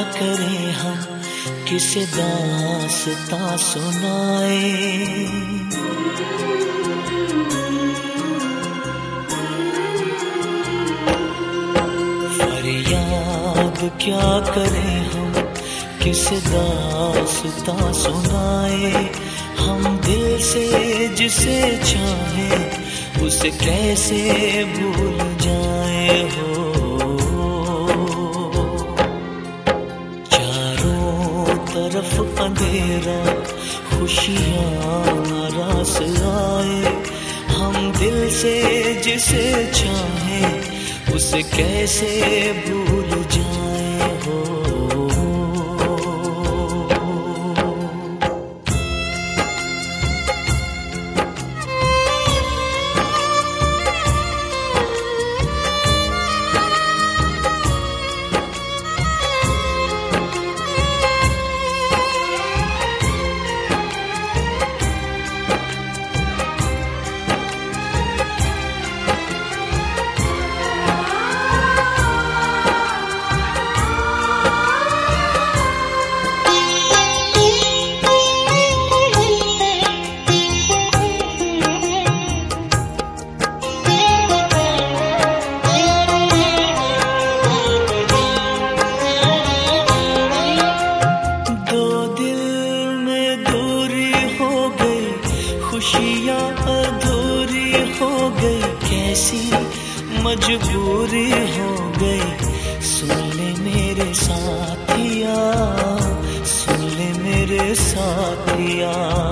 करें हम, किसे दास्तां सुनाए। फरियाद क्या करें हम, किसे दास्तां सुनाए। हम दिल से जिसे चाहें उसे कैसे भूल जाए हो। चारों तरफ अंधेरा, खुशियाँ नाराज आए। हम दिल से जिसे चाहें उसे कैसे भूल जाए हो। खुशियाँ अधूरी हो गई, कैसी मजबूरी हो गई। सुन ले मेरे साथिया, सुन ले मेरे साथिया।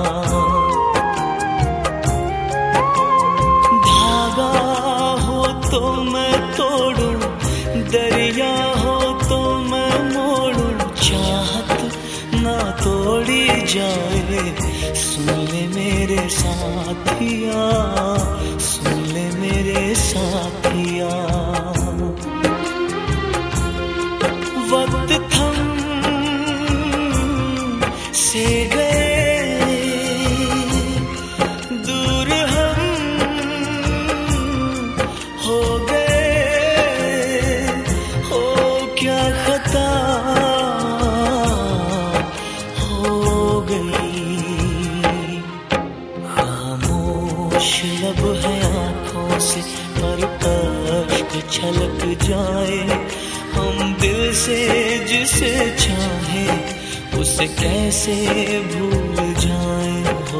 धागा हो तो मैं तोड़ूं, दरिया हो तो मैं मोड़ूं, चाहत ना तोड़ी जाए। सुन ले मेरे साथिया, सुन ले मेरे साथिया। वक्त थम से गए, दूर हम हो गए। हो क्या खता हो गई। लब है आँखों से पर अश्क छलक जाए। हम दिल से जिसे चाहें उसे कैसे भूल जाए हो।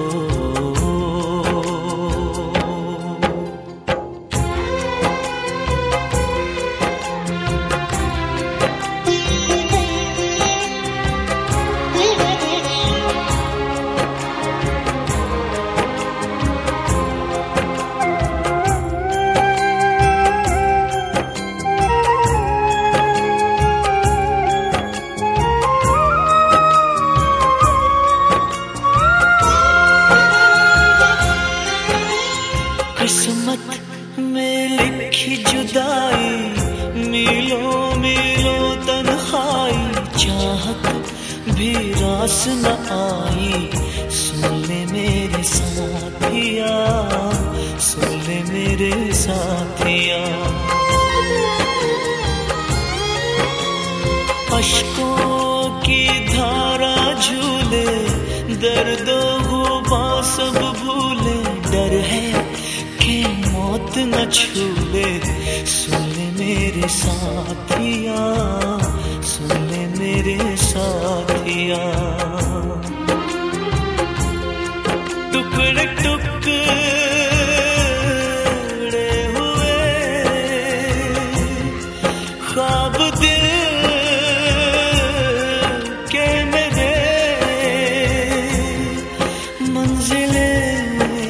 किस्मत में लिखी जुदाई, मीलों मीलों तन्हाई, चाहत भी रास न आई। सुन ले मेरे साथिया, सुन ले मेरे साथिया। अश्कों की धारा झूले, दर्दो गुबां सब भूले। डर है कि मौत न छूले। सुन ले मेरे साथिया, सुन ले मेरे साथिया। टुकड़े टुकड़े हुए ख्वाब दिल के मेरे, मंजिलें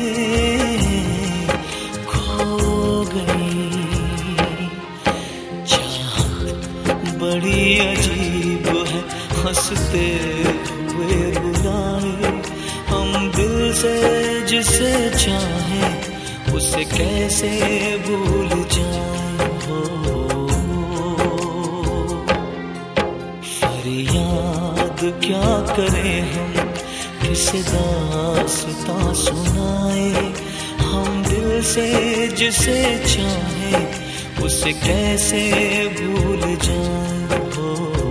बड़ी अजीब है, हंसते हुए बुलाए। हम दिल से जिसे चाहें उसे कैसे भूल जाए हो। फरियाद क्या करें हम, किसे दास्तां सुनाए। हम दिल से जिसे चाहें उसे कैसे भूल जाए हो।